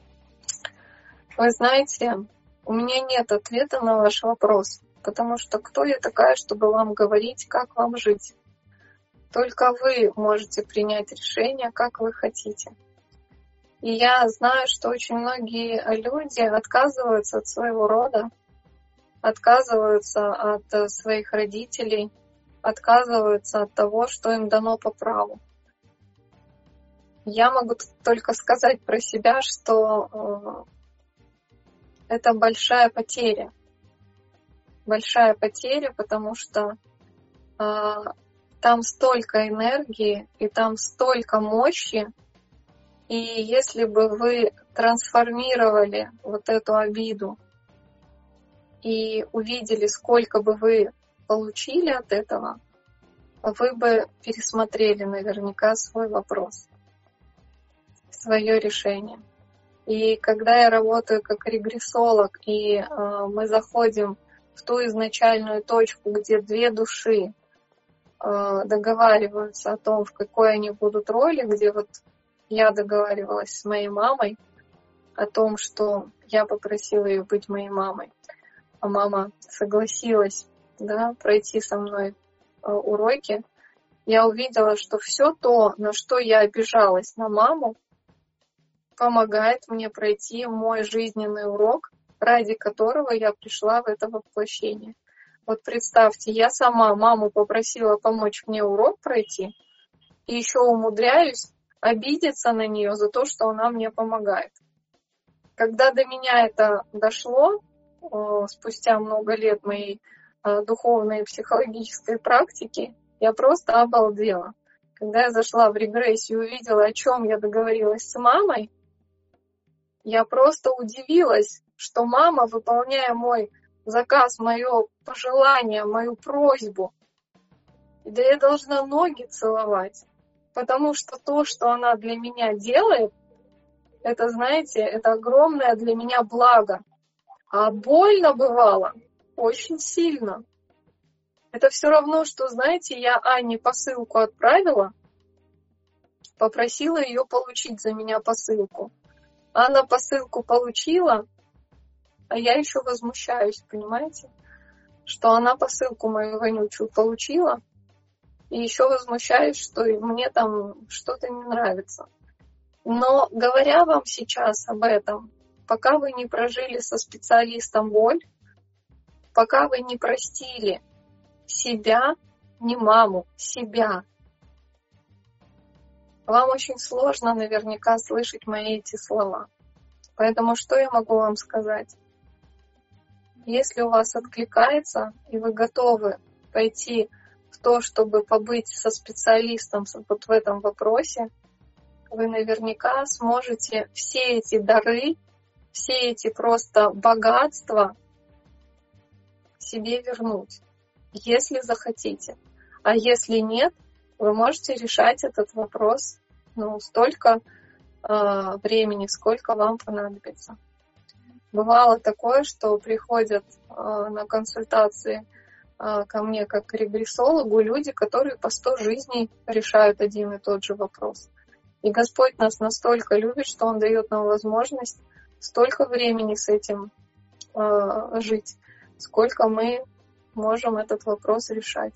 Вы знаете, у меня нет ответа на ваш вопрос, потому что кто я такая, чтобы вам говорить, как вам жить? Только вы можете принять решение, как вы хотите. И я знаю, что очень многие люди отказываются от своего рода, отказываются от своих родителей, отказываются от того, что им дано по праву. Я могу только сказать про себя, что это большая потеря. Большая потеря, потому что там столько энергии, и там столько мощи, и если бы вы трансформировали вот эту обиду и увидели, сколько бы вы получили от этого, вы бы пересмотрели наверняка свой вопрос, свое решение. И когда я работаю как регрессолог, и э, мы заходим в ту изначальную точку, где две души договариваются о том, в какой они будут роли, где вот я договаривалась с моей мамой о том, что я попросила ее быть моей мамой, а мама согласилась, да, пройти со мной уроки, я увидела, что все то, на что я обижалась на маму, помогает мне пройти мой жизненный урок, ради которого я пришла в это воплощение. Вот представьте, я сама маму попросила помочь мне урок пройти, и еще умудряюсь обидеться на нее за то, что она мне помогает. Когда до меня это дошло, спустя много лет моей духовной и психологической практики, я просто обалдела. Когда я зашла в регрессию и увидела, о чем я договорилась с мамой, Я просто удивилась, что мама, выполняя мой заказ, мое пожелание, мою просьбу, да я должна ноги целовать, потому что то, что она для меня делает, это, знаете, это огромное для меня благо. А больно бывало очень сильно. Это все равно, что, знаете, я Анне посылку отправила, попросила ее получить за меня посылку. Анна посылку получила, а я еще возмущаюсь, понимаете? Что она посылку мою вонючую получила, и еще возмущаюсь, что мне там что-то не нравится. Но говоря вам сейчас об этом, пока вы не прожили со специалистом боль, пока вы не простили себя, не маму, себя, вам очень сложно наверняка слышать мои эти слова. Поэтому что я могу вам сказать? Если у вас откликается, и вы готовы пойти в то, чтобы побыть со специалистом вот в этом вопросе, вы наверняка сможете все эти дары, все эти просто богатства себе вернуть, если захотите. А если нет, вы можете решать этот вопрос, ну, столько э, времени, сколько вам понадобится. Бывало такое, что приходят э, на консультации э, ко мне как к регрессологу люди, которые по сто жизней решают один и тот же вопрос. И Господь нас настолько любит, что Он дает нам возможность столько времени с этим э, жить, сколько мы можем этот вопрос решать.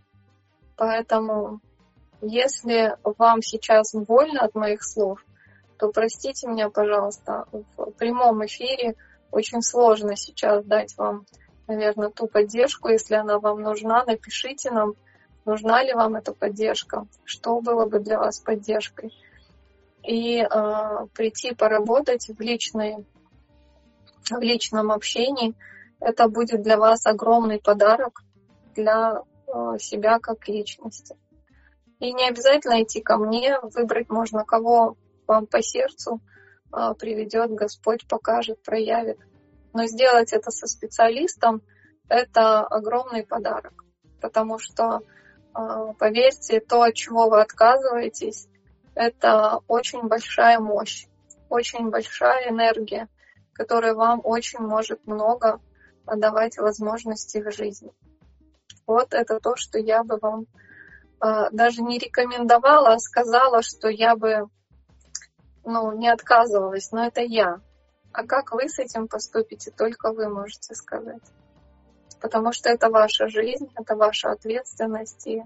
Поэтому, если вам сейчас больно от моих слов, то простите меня, пожалуйста, в прямом эфире очень сложно сейчас дать вам, наверное, ту поддержку. Если она вам нужна, напишите нам, нужна ли вам эта поддержка, что было бы для вас поддержкой. И э, прийти поработать в, личной, в личном общении, это будет для вас огромный подарок для э, себя как личности. И не обязательно идти ко мне, выбрать можно, кого вам по сердцу э, приведет Господь, покажет, проявит. Но сделать это со специалистом – это огромный подарок. Потому что, э, поверьте, то, от чего вы отказываетесь, это очень большая мощь, очень большая энергия, которая вам очень может много давать возможностей в жизни. Вот это то, что я бы вам э, даже не рекомендовала, а сказала, что я бы ну, не отказывалась, но это я. А как вы с этим поступите, только вы можете сказать. Потому что это ваша жизнь, это ваша ответственность и э,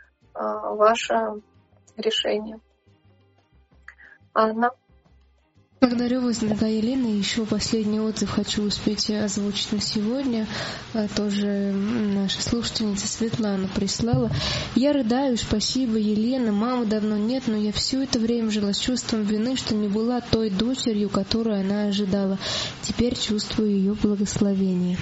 ваше решение. Анна? Благодарю вас, дорогая Елена. Еще последний отзыв хочу успеть озвучить на сегодня. Тоже наша слушательница Светлана прислала. Я рыдаю, спасибо, Елена. Мамы давно нет, но я все это время жила с чувством вины, что не была той дочерью, которую она ожидала. Теперь чувствую ее благословение.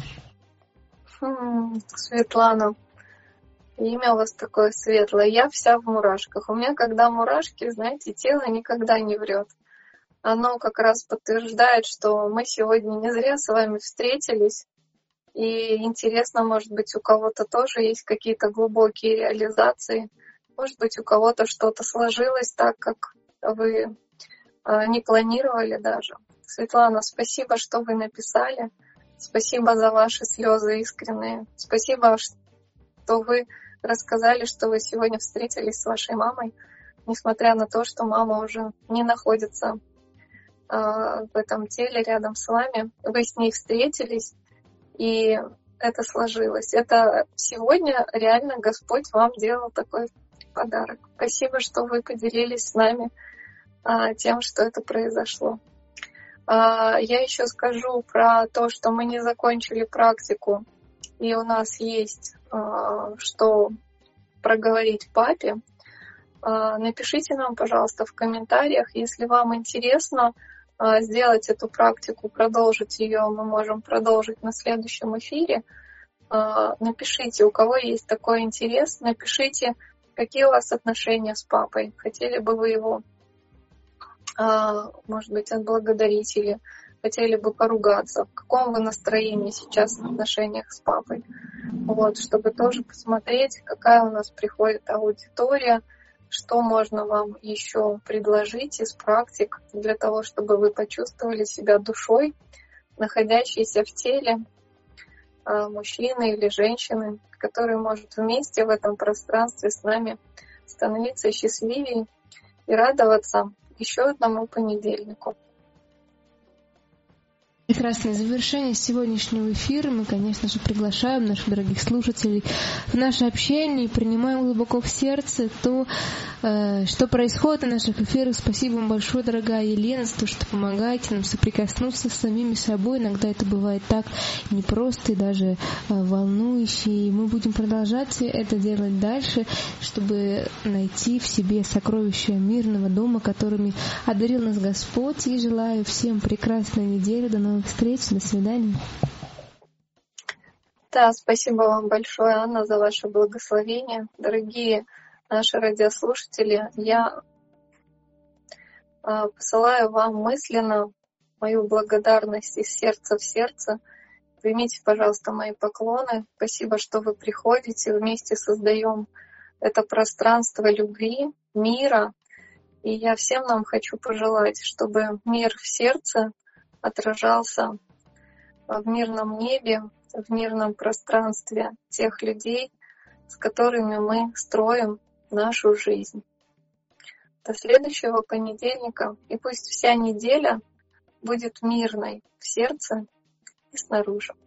Хм, Светлана, имя у вас такое светлое. Я вся в мурашках. У меня, когда мурашки, знаете, тело никогда не врет. Оно как раз подтверждает, что мы сегодня не зря с вами встретились. И интересно, может быть, у кого-то тоже есть какие-то глубокие реализации. Может быть, у кого-то что-то сложилось так, как вы не планировали даже. Светлана, спасибо, что вы написали. Спасибо за ваши слезы искренние. Спасибо, что вы рассказали, что вы сегодня встретились с вашей мамой, несмотря на то, что мама уже не находится в этом теле рядом с вами. Вы с ней встретились, и это сложилось. Это сегодня реально Господь вам делал такой подарок. Спасибо, что вы поделились с нами тем, что это произошло. Я еще скажу про то, что мы не закончили практику, и у нас есть что проговорить папе. Напишите нам, пожалуйста, в комментариях, если вам интересно сделать эту практику, продолжить ее, мы можем продолжить на следующем эфире. Напишите, у кого есть такой интерес, напишите, какие у вас отношения с папой, хотели бы вы его может быть, отблагодарить или хотели бы поругаться, в каком вы настроении сейчас в отношениях с папой. Вот, чтобы тоже посмотреть, какая у нас приходит аудитория, что можно вам еще предложить из практик для того, чтобы вы почувствовали себя душой, находящейся в теле мужчины или женщины, который может вместе в этом пространстве с нами становиться счастливее и радоваться еще одному понедельнику. Прекрасное завершение сегодняшнего эфира. Мы, конечно же, приглашаем наших дорогих слушателей в наше общение и принимаем глубоко в сердце то, что происходит на наших эфирах. Спасибо вам большое, дорогая Елена, за то, что помогаете нам соприкоснуться с самими собой. Иногда это бывает так непросто и даже волнующе. И мы будем продолжать это делать дальше, чтобы найти в себе сокровища мирного дома, которыми одарил нас Господь. И желаю всем прекрасной недели. До новых встреч. До свидания. Да, спасибо вам большое, Анна, за ваше благословение. Дорогие наши радиослушатели, я посылаю вам мысленно мою благодарность из сердца в сердце. Примите, пожалуйста, мои поклоны. Спасибо, что вы приходите. Вместе создаем это пространство любви, мира. И я всем нам хочу пожелать, чтобы мир в сердце отражался в мирном небе, в мирном пространстве тех людей, с которыми мы строим нашу жизнь. До следующего понедельника, и пусть вся неделя будет мирной в сердце и снаружи.